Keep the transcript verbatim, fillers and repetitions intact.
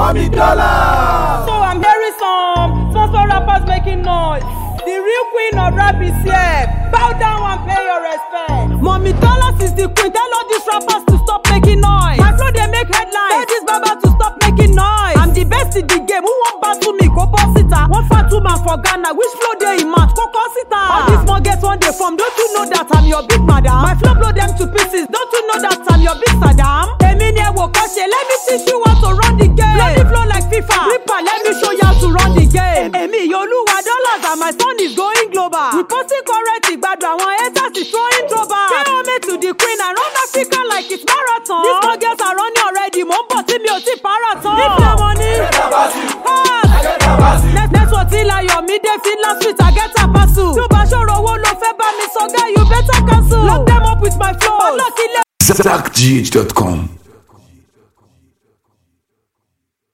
Mommy Dollar. So I'm hearing some sponsor rappers making noise. The real queen of rap is here. Bow down and pay your respect. Mommy Dollars is the queen. Tell all these rappers to stop making noise. My flow they make headlines. Tell this baba to stop making noise. I'm the best in the game. Who won't battle me? Go boss it. One fat woman for Ghana. Which flow they in match? Go boss it. All these small get one day from. Don't you know that I'm your big madam? My flow blow them to pieces. Don't you know that I'm your big Saddam? Eminia Wokoshe, let me teach you how to run the game. Blow the flow like FIFA. Ripper, let me show you how to run the game. Emi Yoluwa Dollars and my son is going global. We posting correct, but our haters is throwing trouble. Say homage to the queen and run Africa like it's marathon. These small girls are running already. Mombo see me oti parathon. If the money, hard. Next what till I your midday feel last week I get a pasu. You bashoro wo lo fe ba mi so guy you better cancel. Lock them up with my flow. Zack G H dot com